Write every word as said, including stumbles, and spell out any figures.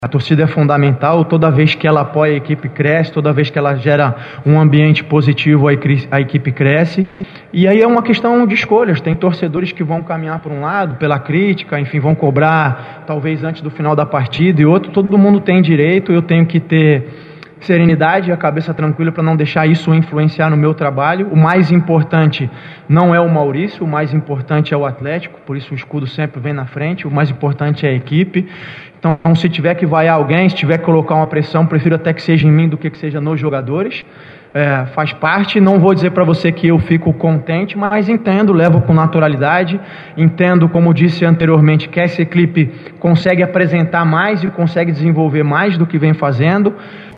A torcida é fundamental, toda vez que ela apoia a equipe cresce, toda vez que ela gera um ambiente positivo a equipe cresce. E aí é uma questão de escolhas, tem torcedores que vão caminhar por um lado, pela crítica, enfim, vão cobrar talvez antes do final da partida e outro, todo mundo tem direito, eu tenho que ter serenidade e a cabeça tranquila para não deixar isso influenciar no meu trabalho. O mais importante não é o Maurício, o mais importante é o Atlético, por isso o escudo sempre vem na frente, o mais importante é a equipe. Então, se tiver que vaiar alguém, se tiver que colocar uma pressão, prefiro até que seja em mim do que que seja nos jogadores. É, faz parte, não vou dizer para você que eu fico contente, mas entendo, levo com naturalidade, entendo, como disse anteriormente, que essa equipe consegue apresentar mais e consegue desenvolver mais do que vem fazendo.